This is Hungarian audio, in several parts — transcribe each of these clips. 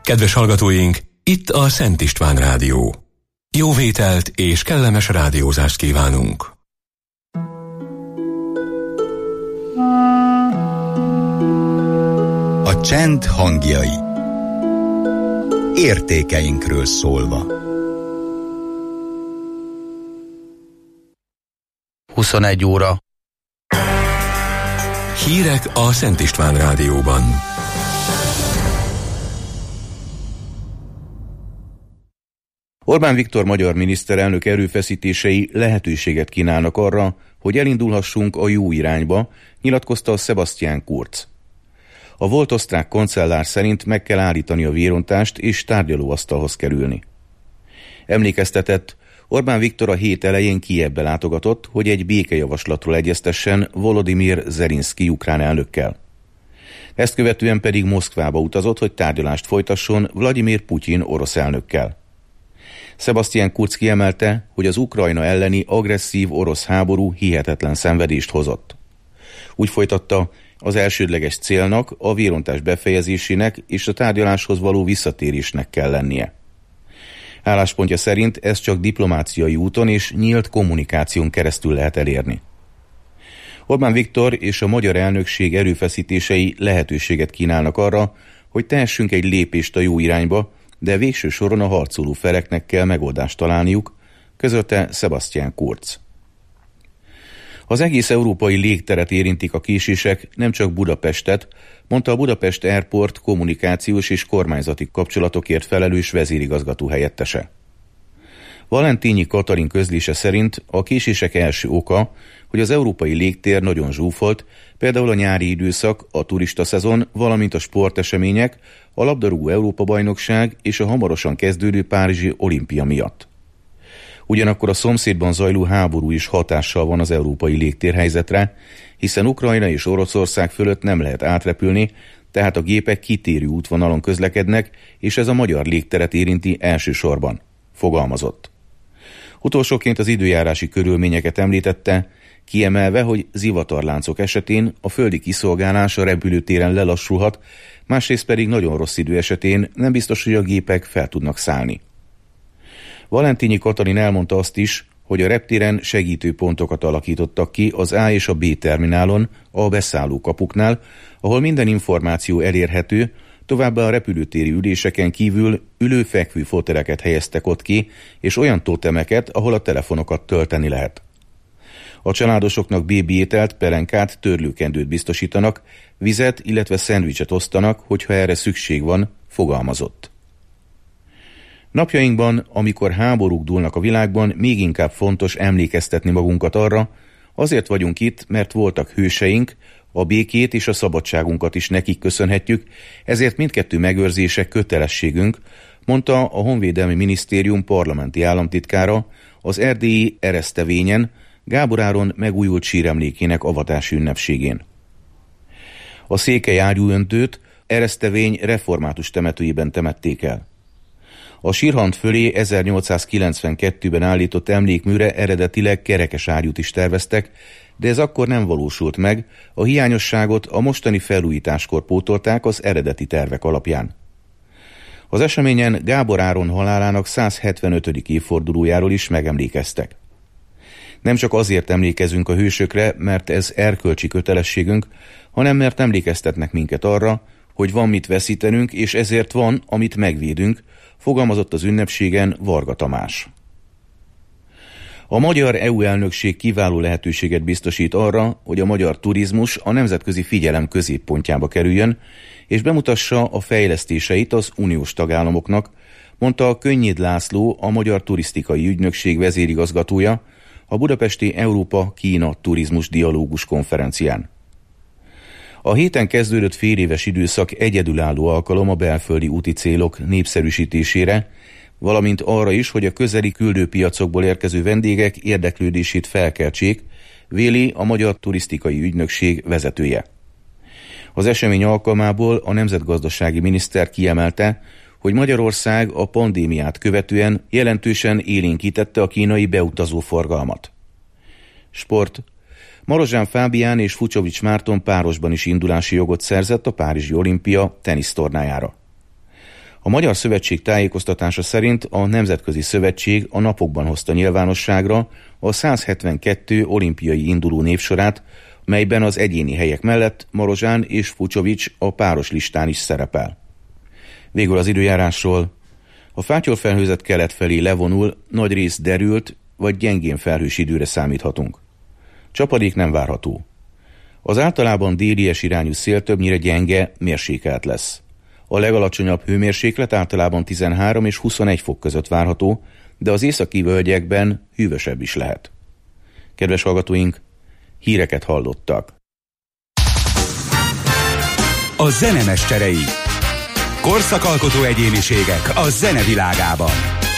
Kedves hallgatóink, itt a Szent István Rádió. Jó vételt és kellemes rádiózást kívánunk! A csend hangjai. Értékeinkről szólva. 21 óra. Hírek a Szent István Rádióban. Orbán Viktor magyar miniszterelnök erőfeszítései lehetőséget kínálnak arra, hogy elindulhassunk a jó irányba, nyilatkozta Sebastian Kurz. A volt osztrák kancellár szerint meg kell állítani a vérontást és tárgyalóasztalhoz kerülni. Emlékeztetett, Orbán Viktor a hét elején Kijevbe látogatott, hogy egy békejavaslatról egyeztessen Volodymyr Zelenszky ukrán elnökkel. Ezt követően pedig Moszkvába utazott, hogy tárgyalást folytasson Vladimir Putyin orosz elnökkel. Sebastian Kurz kiemelte, hogy az Ukrajna elleni agresszív orosz háború hihetetlen szenvedést hozott. Úgy folytatta, az elsődleges célnak a vérontás befejezésének és a tárgyaláshoz való visszatérésnek kell lennie. Álláspontja szerint ez csak diplomáciai úton és nyílt kommunikáción keresztül lehet elérni. Orbán Viktor és a magyar elnökség erőfeszítései lehetőséget kínálnak arra, hogy tehessünk egy lépést a jó irányba, de végső soron a harcoló feleknek kell megoldást találniuk, közölte Sebastian Kurz. Az egész európai légteret érintik a késések, nem csak Budapestet, mondta a Budapest Airport kommunikációs és kormányzati kapcsolatokért felelős vezérigazgató helyettese. Valentínyi Katalin közlése szerint a késések első oka, hogy az európai légtér nagyon zsúfolt, például a nyári időszak, a turista szezon, valamint a sportesemények, a labdarúgó Európa-bajnokság és a hamarosan kezdődő párizsi olimpia miatt. Ugyanakkor a szomszédban zajló háború is hatással van az európai légtérhelyzetre, hiszen Ukrajna és Oroszország fölött nem lehet átrepülni, tehát a gépek kitérő útvonalon közlekednek, és ez a magyar légteret érinti elsősorban, fogalmazott. Utolsóként az időjárási körülményeket említette, kiemelve, hogy zivatarláncok esetén a földi kiszolgálás a repülőtéren lelassulhat, másrészt pedig nagyon rossz idő esetén nem biztos, hogy a gépek fel tudnak szállni. Valentínyi Katalin elmondta azt is, hogy a reptéren segítőpontokat alakítottak ki az A és a B terminálon, a beszállókapuknál, ahol minden információ elérhető, továbbá a repülőtéri üléseken kívül ülő-fekvő foteleket helyeztek ott ki, és olyan totemeket, ahol a telefonokat tölteni lehet. A családosoknak bébi ételt, pelenkát, törlőkendőt biztosítanak, vizet, illetve szendvicset osztanak, hogyha erre szükség van, fogalmazott. Napjainkban, amikor háborúk dúlnak a világban, még inkább fontos emlékeztetni magunkat arra, azért vagyunk itt, mert voltak hőseink, a békét és a szabadságunkat is nekik köszönhetjük, ezért mindkettő megőrzése kötelességünk, mondta a Honvédelmi Minisztérium parlamenti államtitkára az erdélyi Eresztevényen, Gábor Áron megújult síremlékének avatási ünnepségén. A székely ágyúöntőt Eresztevény református temetőjében temették el. A sírhant fölé 1892-ben állított emlékműre eredetileg kerekes ágyút is terveztek, de ez akkor nem valósult meg, a hiányosságot a mostani felújításkor pótolták az eredeti tervek alapján. Az eseményen Gábor Áron halálának 175. évfordulójáról is megemlékeztek. Nem csak azért emlékezünk a hősökre, mert ez erkölcsi kötelességünk, hanem mert emlékeztetnek minket arra, hogy van mit veszítenünk, és ezért van, amit megvédünk, fogalmazott az ünnepségen Varga Tamás. A magyar EU elnökség kiváló lehetőséget biztosít arra, hogy a magyar turizmus a nemzetközi figyelem középpontjába kerüljön, és bemutassa a fejlesztéseit az uniós tagállamoknak, mondta Könnyéd László, a Magyar Turisztikai Ügynökség vezérigazgatója, a budapesti Európa-Kína Turizmus Dialógus konferencián. A héten kezdődött féléves időszak egyedülálló alkalom a belföldi úti célok népszerűsítésére, valamint arra is, hogy a közeli küldőpiacokból érkező vendégek érdeklődését felkeltsék, véli a Magyar Turisztikai Ügynökség vezetője. Az esemény alkalmából a nemzetgazdasági miniszter kiemelte, hogy Magyarország a pandémiát követően jelentősen élénkítette a kínai beutazó forgalmat. Sport. Marozsán Fábián és Fucsovics Márton párosban is indulási jogot szerzett a párizsi olimpia tenisztornájára. A Magyar Szövetség tájékoztatása szerint a Nemzetközi Szövetség a napokban hozta nyilvánosságra a 172 olimpiai induló névsorát, melyben az egyéni helyek mellett Marozsán és Fucsovics a páros listán is szerepel. Végül az időjárásról. A fátyolfelhőzet kelet felé levonul, nagy rész derült vagy gyengén felhős időre számíthatunk. Csapadék nem várható. Az általában délies irányú szél többnyire gyenge, mérsékelt lesz. A legalacsonyabb hőmérséklet általában 13 és 21 fok között várható, de az északi völgyekben hűvösebb is lehet. Kedves hallgatóink, híreket hallottak. A zenemesterei. Korszakalkotó egyéniségek a zenevilágában.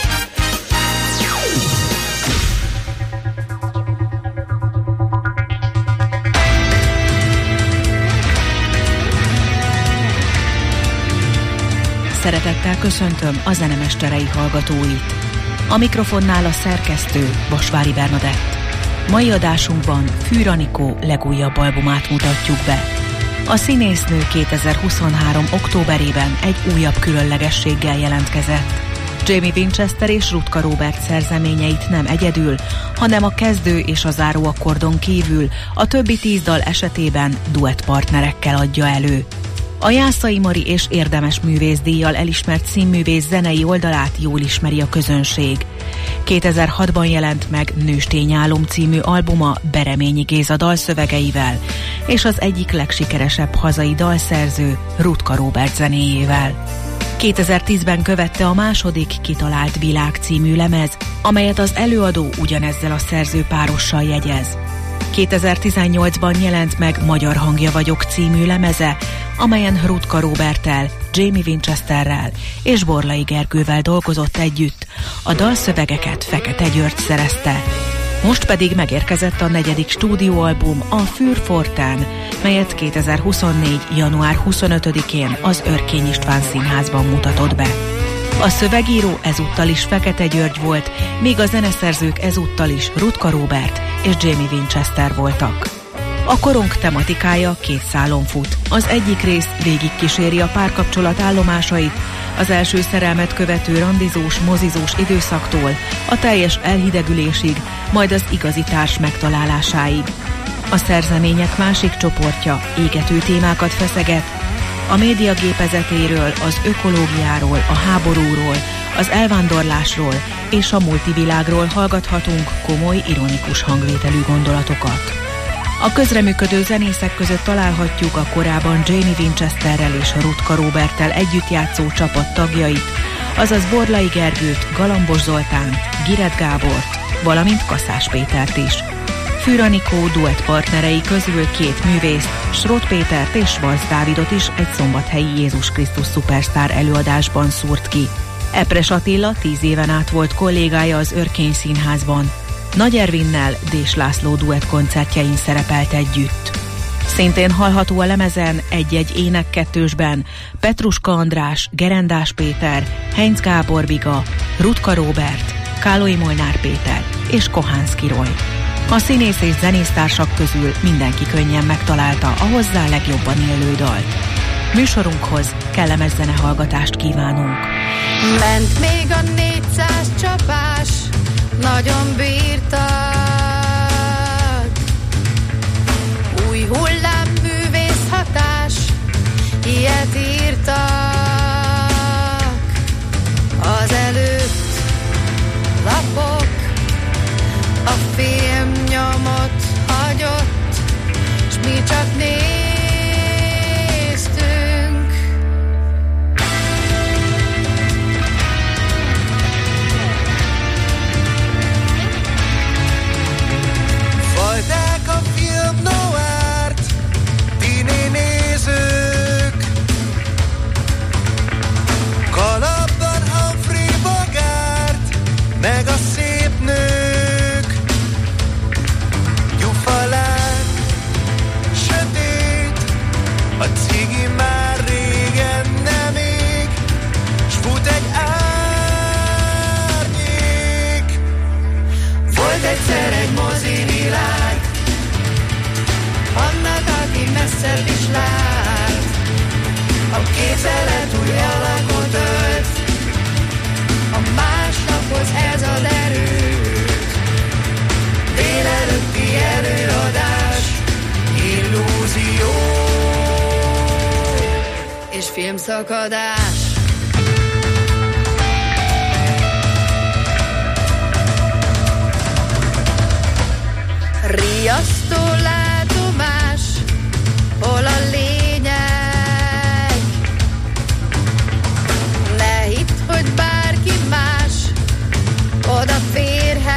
Szeretettel köszöntöm a zenemesterei hallgatóit. A mikrofonnál a szerkesztő, Vasvári Bernadett. Mai adásunkban Fűr Anikó legújabb albumát mutatjuk be. A színésznő 2023. októberében egy újabb különlegességgel jelentkezett. Jamie Winchester és Rutka Robert szerzeményeit nem egyedül, hanem a kezdő és a záró akkordon kívül a többi 10 dal esetében duettpartnerekkel adja elő. A Jászai Mari és Érdemes művészdíjjal elismert színművész zenei oldalát jól ismeri a közönség. 2006-ban jelent meg Nőstény álom című albuma Bereményi Géza dalszövegeivel, és az egyik legsikeresebb hazai dalszerző Rutka Robert zenéjével. 2010-ben követte a második Kitalált világ című lemez, amelyet az előadó ugyanezzel a szerzőpárossal jegyez. 2018-ban jelent meg Magyar hangja vagyok című lemeze, amelyen Rutka Roberttel, Jamie Winchesterrel és Borlai Gergővel dolgozott együtt, a dalszövegeket Fekete György szerezte. Most pedig megérkezett a 4. stúdióalbum, a Fűr Fortán, melyet 2024. január 25-én az Örkény István Színházban mutatott be. A szövegíró ezúttal is Fekete György volt, míg a zeneszerzők ezúttal is Rutka Robert és Jamie Winchester voltak. A korong tematikája 2 szálon fut. Az egyik rész végigkíséri a párkapcsolat állomásait, az első szerelmet követő randizós, mozizós időszaktól a teljes elhidegülésig, majd az igazi társ megtalálásáig. A szerzemények másik csoportja égető témákat feszeget, a média gépezetéről, az ökológiáról, a háborúról, az elvándorlásról és a multivilágról hallgathatunk komoly, ironikus hangvételű gondolatokat. A közreműködő zenészek között találhatjuk a korábban Jamie Winchesterrel és Rutka Roberttel együtt játszó csapat tagjait, azaz Borlai Gergőt, Galambos Zoltánt, Giret Gábort, valamint Kaszás Pétert is. Fűr Anikó duettpartnerei közül 2 művészt, Srot Pétert és Valsz Dávidot is egy szombathelyi Jézus Krisztus szupersztár előadásban szúrt ki. Epres Attila 10 éven át volt kollégája az Örkény Színházban. Nagy Ervinnel Dés László duett koncertjein szerepelt együtt. Szintén hallható a lemezen egy-egy énekkettősben Petruska András, Gerendás Péter, Heinz Gábor Biga, Rutka Robert, Kálói Molnár Péter és Kohánszki Roy. A színész és zenésztársak közül mindenki könnyen megtalálta a hozzá legjobban élő dalt. Műsorunkhoz kellemes zenehallgatást kívánunk. Ment még a 400 csapás, nagyon bírtak. Új hullám művész hatás, ilyet írtak. Az előtt lapok, a film nyomot hagyott, s mi csak néztünk. Fajták a film noirt, tini nézők, kalapban Humphrey Bogart, meg a szép nők. Gyufalán sötét, a cigi már régen nem ég, s fut egy árnyék. Volt egyszer egy mozivilág, annak, aki messzebb is lát, a képzelet új alakot ölt, filmszakadás. Riasztó látomás, hol a lényeg? Ne hidd, hogy bárki más odaférhet,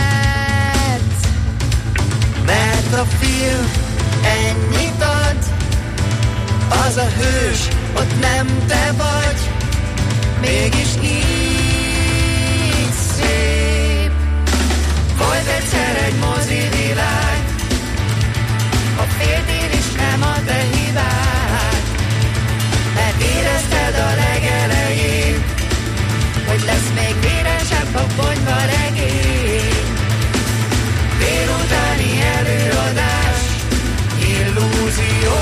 mert a film ennyit ad, az a hős, ott nem te vagy, mégis így szép. Volt egyszer egy mozivilág, a féltér is nem a te hibád, mert érezted a legelején, hogy lesz még véresebb a ponyva regény. Délutáni előadás, illúzió.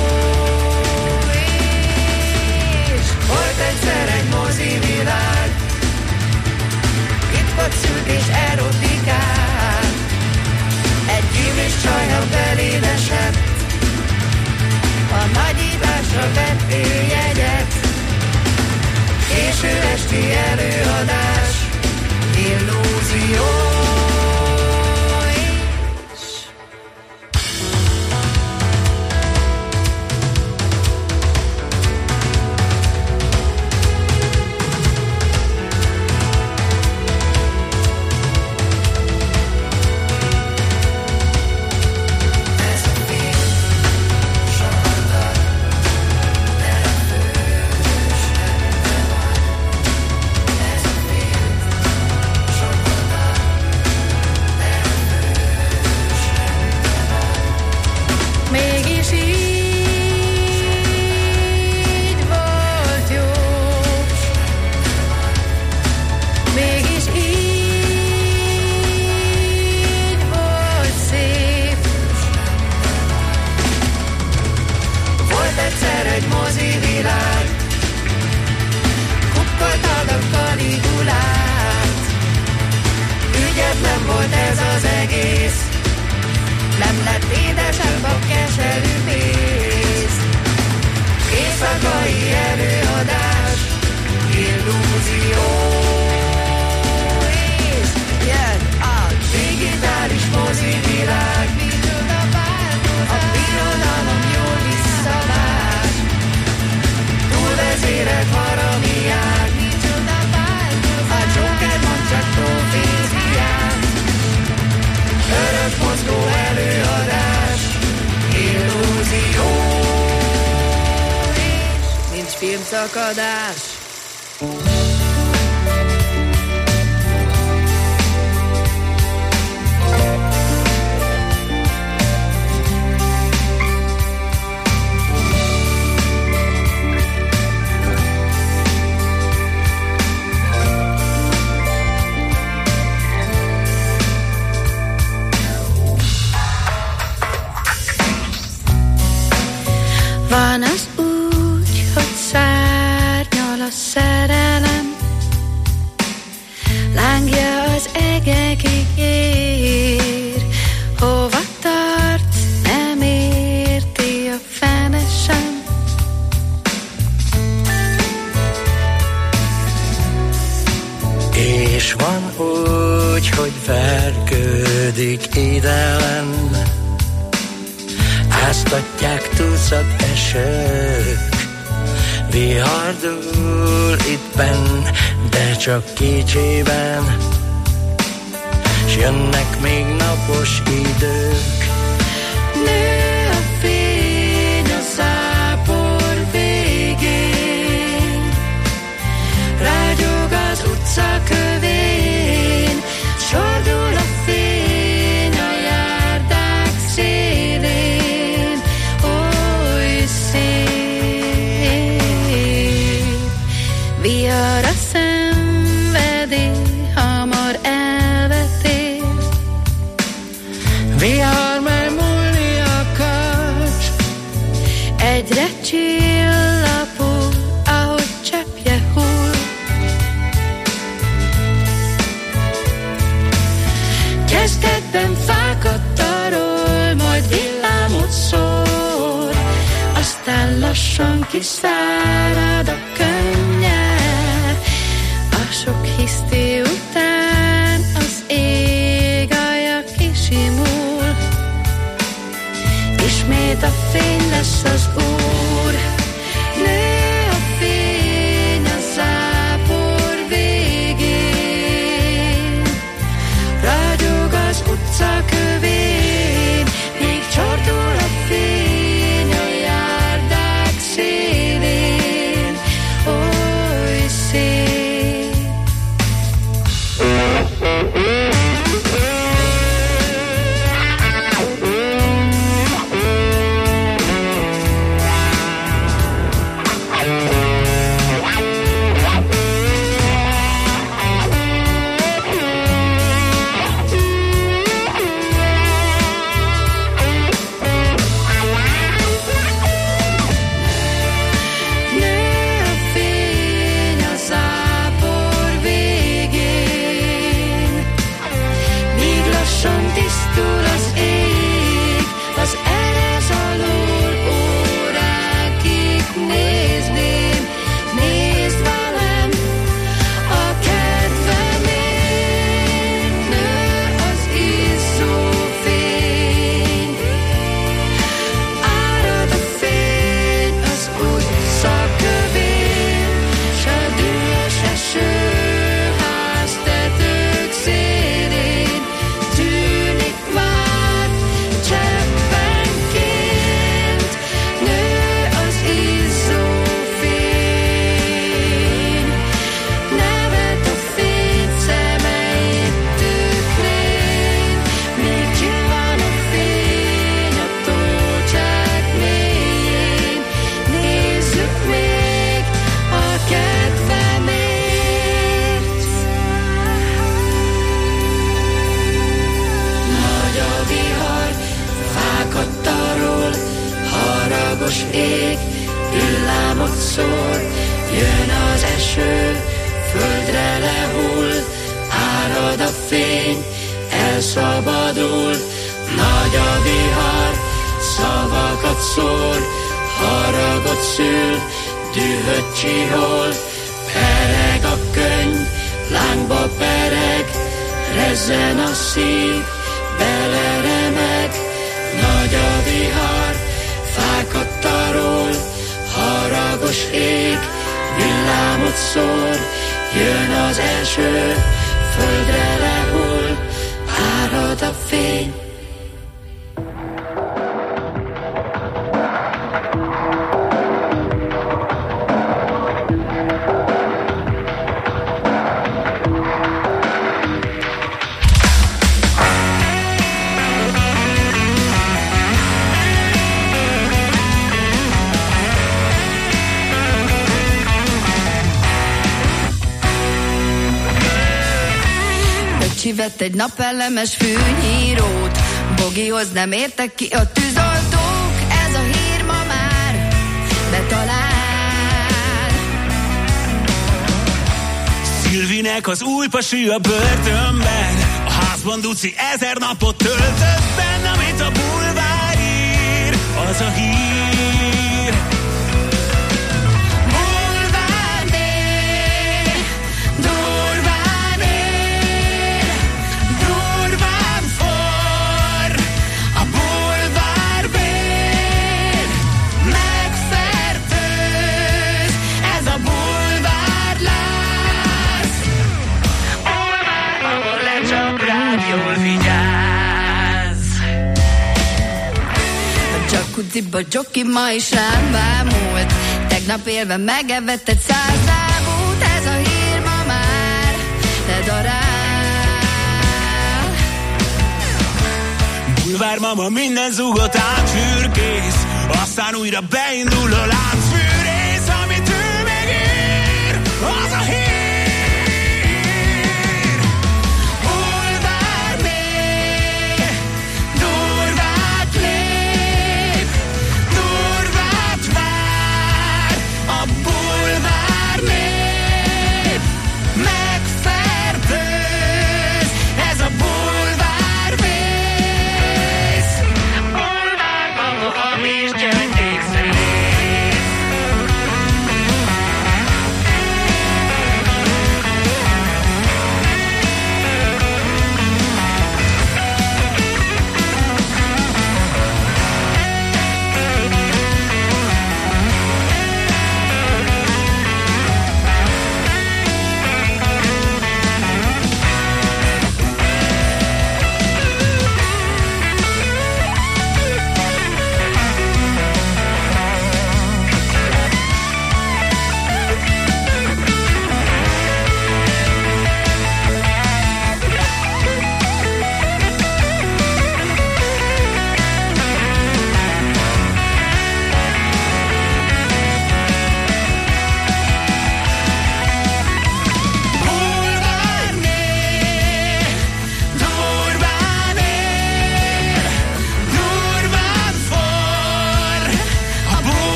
És volt egyszer egy mozivilág, titkot szült és erotikát, egy gyűlés csajra belédesett, a nagyításra vettél jegyet. Késő esti előadás, illúzió. Filmszakadás. Van az úgy, hogy szárnyal a szerelem, lángja az egekig ér, hova tart, nem érti a fene sem. És van úgy, hogy vergődik idelen, áztatják tucat esők, vihardul itt benn, de csak kicsiben, s jönnek még napos idők. Nő a fény a zápor végén, rágyog az utca kövén, sordul a fény a járdák szélén, oly szép. Vihar a szenvedély, hamar elvetél, vihar már múlni akar, egyre csillapul, ahogy cseppje hull. Kezdetben fákat tarol, majd villámot szól, aztán lassan kiszáll. eső földre lehull, árad a fény, elszabadul, nagy a vihar, szavakat szól, haragot szül, dühöt csihol, pereg a könyv, lángba pereg, rezzen a szív, beleremeg, nagy a vihar, fákat tarol, haragos ég, villámot szór, jön az eső, földre lehull, árad a fény. Vett egy napelemes fűnyírót, Bogihoz nem értek ki a tűzoltók, ez a hír ma már betalál. Szilvinek az új pasi a börtönben, a házban Duci 1000 napot töltött benn, amit a bulvár ír, az a hír. Kuciba Joki ma is rám bámult, tegnap élve megevett egy 100 lábút, ez a hír ma már ledarál. Bulvár mama minden zugot átfürkész, aztán újra beindul a láncfűrész, amit ő megír, az a hír.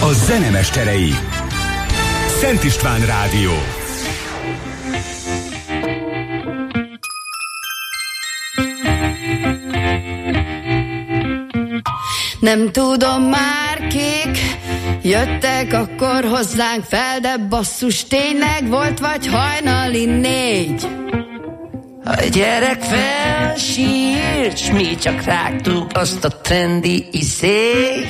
A zenemesterei. Szent István Rádió. Nem tudom már kik jöttek akkor hozzánk fel, de basszus tényleg volt vagy hajnali 4. A gyerek felsírt, s mi csak rágtuk azt a trendi iszét.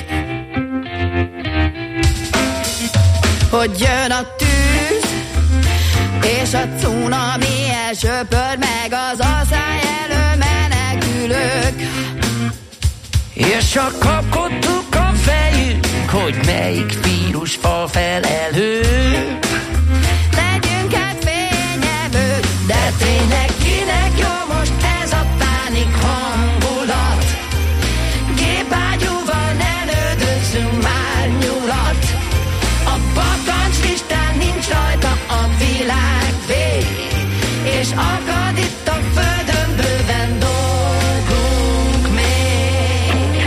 Hogy jön a tűz, és a cunami elsöpör meg az asszály elől menekülők. És csak kapkodtuk a fejünk, hogy melyik vírus fal fel elő. Legyünk hát fényevők, de tényleg kinek jó most ez a pánik hangulat? Gépágyúval ne lődözzünk már nyulat. A bakancslistán nincs rajta a világ vég, és akad itt a földön bőven dolgunk még.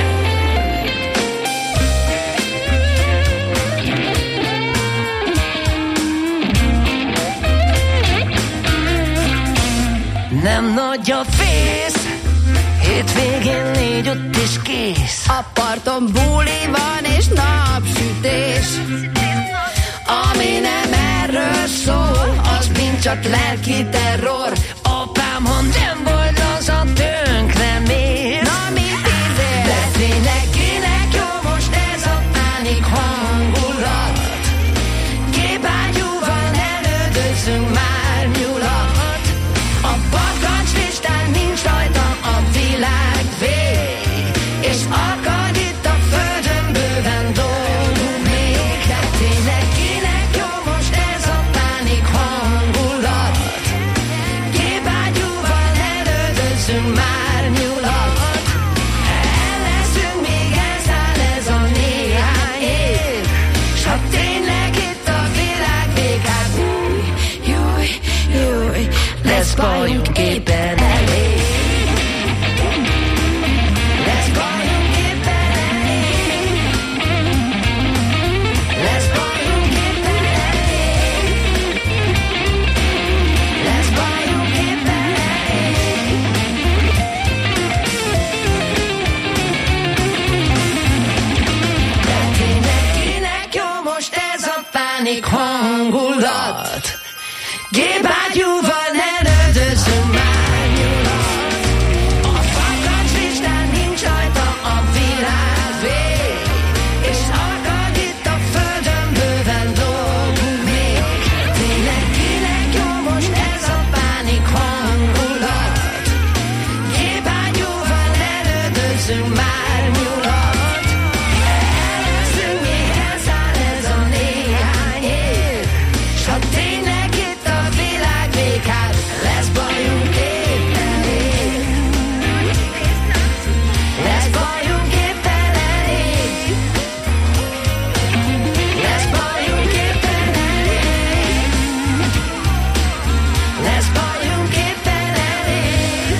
Nem nagy a fész, hétvégén 4-5 is kész. A parton buli van és napsütés. Ami nem erről szól, az mind csak lelki terror. Apám, ha nem volt az a tönkre mér. Na mit ízél? De tényleg kinek jó most ez a pánik hangulat? Gépágyúval ne lődözzünk már nyulat. A bakancslistán nincs rajta a világ vég, és akad itt a földön bőven dolgunk még. De tényleg kinek jó most ez a pánik hangulat? Gépágyúval ne lődözzünk már nyulat. El leszünk még elszáll ez a néhány év, s ha tényleg itt a világ vég, hát júj, lesz bajunk éppen elég. Lesz bajunk éppen elég. Lesz bajunk éppen elég. Lesz bajunk éppen elég. De tényleg kinek jó most ez a pánik hangulat? Gépágyúval ne lődözzünk már nyulat. A bakancslistán nincs rajta a világ vég, és akad itt a földön bőven dolgunk még. Tényleg kinek jó most ez a pánik hangulat? Gépágyúval ne lődözzünk már nyulat. Elveszünk még elszáll ez a néhány év, s ha tényleg itt a világ vég, hát lesz bajunk éppen elég. Lesz bajunk éppen elég. Lesz bajunk éppen elég. Lesz bajunk éppen elég.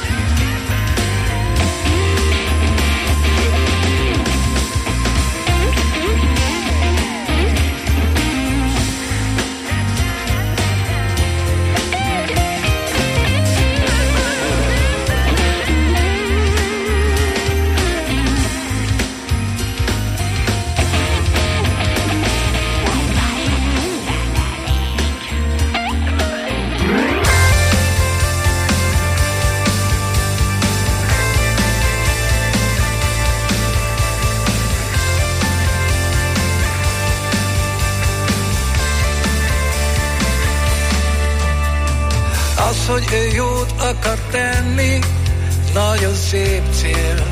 Az, hogy ő jót akar tenni, nagyon szép cél.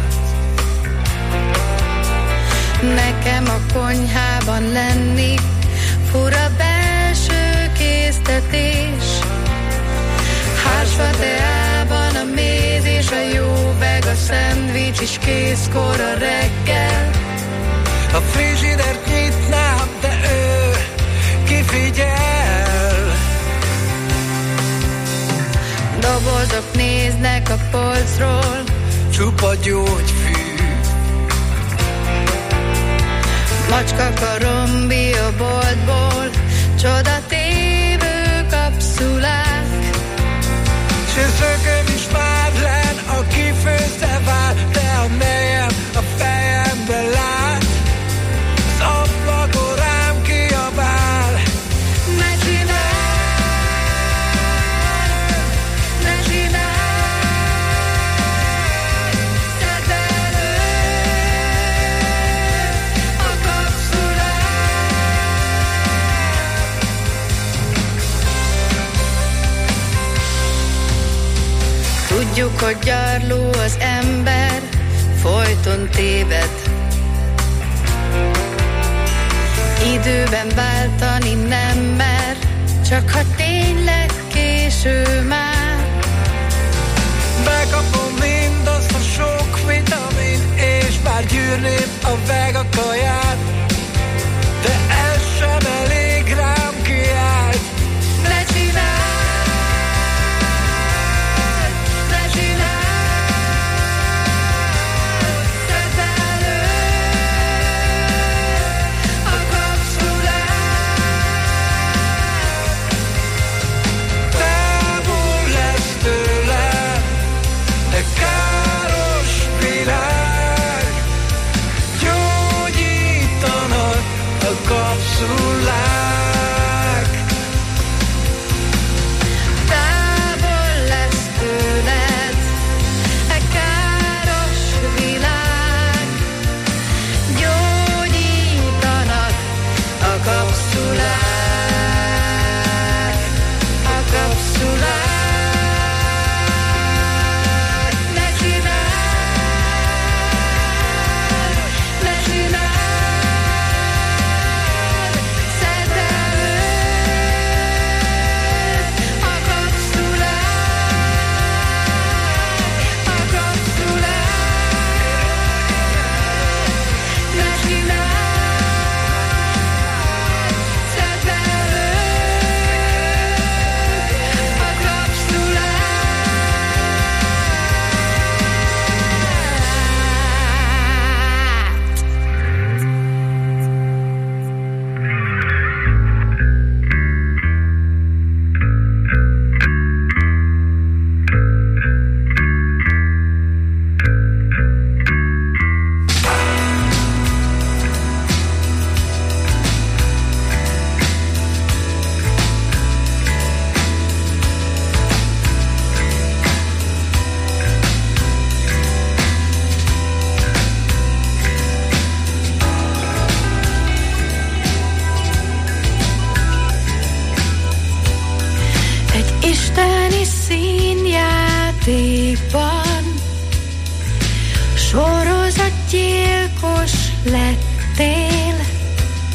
Nekem a konyhában lenni, fura belső késztetés. Hársfa teában a méz és a jó veg, a szendvics is készkor a reggel. A frizsidert nyitnám, de ő kifigyel. Dobozok néznek a polcról, csupa gyógyfű. ma Macska karombi a boltból, csodatévő kapszulák. Süszököm is már len, aki főzte vár, de a nejem a fejembe lát. Az ablakon rám kiabál. Ne csináld, ne csináld, szedd elő a kapszulát. Tudjuk, hogy gyarló az ember, folyton téved. Időben váltani nem mer, csak ha tényleg késő már. Bekapom mindazt a sok vitamin, és bár gyűrném a vega kaját, de ez sem elég rám kiállt. Ne csináld, ne csináld, szedd elő a kapszulát. Távol lesz tőlem, de káros világ. Gyógyítanak a kapszulák. Távol lesz tőled e káros világ, gyógyítanak a kapszulák, a kapszulák. Ne csináld, ne csináld, szedd elő a kapszulát, a kapszulát. Ne csináld, szedd elő a kapszulát. Egy isteni színjátékban sorozatgyilkos lettél.